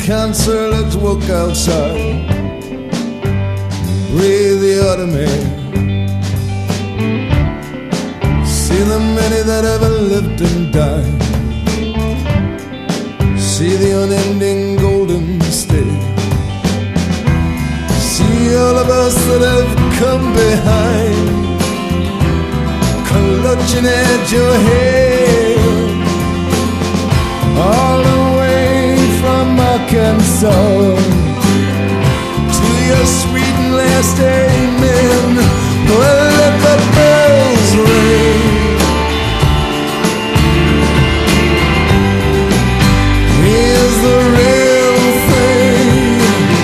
concert, let's walk outside, breathe the autumn air, see the many that ever lived and died, see the unending golden state, see all of us that have come behind, clutching at your hand, all the way from Arkansas to your sweet and last amen. Well, let the bells ring. Here's the real thing.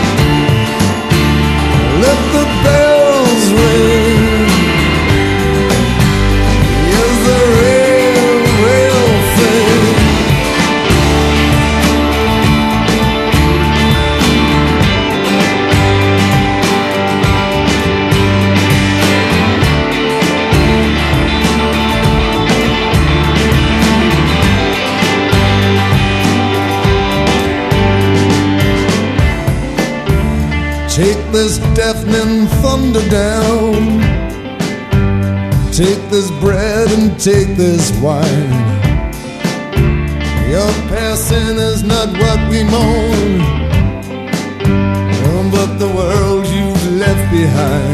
Let the bells ring. Here's the real thing. Take this deafening thunder down, take this bread and take this wine. Your passing is not what we mourn, but the world you've left behind.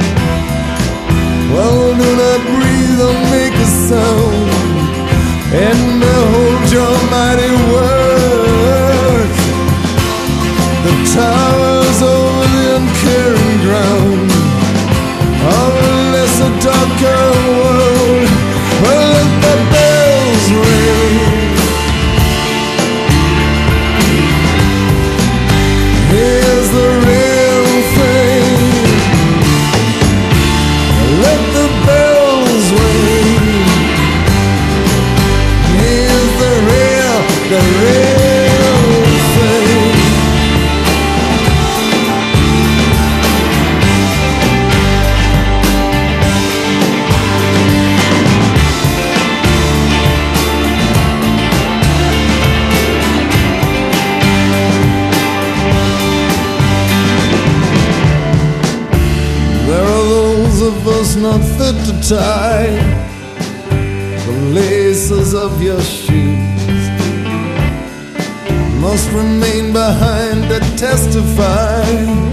Well, do not breathe or make a sound, and behold your mighty work. The towers over the uncaring ground of a lesser, darker world. Well, let the bells ring. Here's the real thing. Let the bells ring. Here's the real thing. Of us not fit to tie the laces of your shoes, must remain behind to testify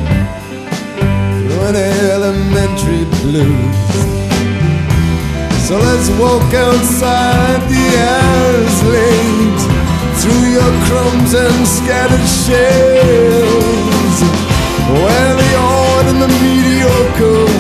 to any elementary blues. So let's walk outside, the hour is late, through your crumbs and scattered shells, where the odd and the mediocre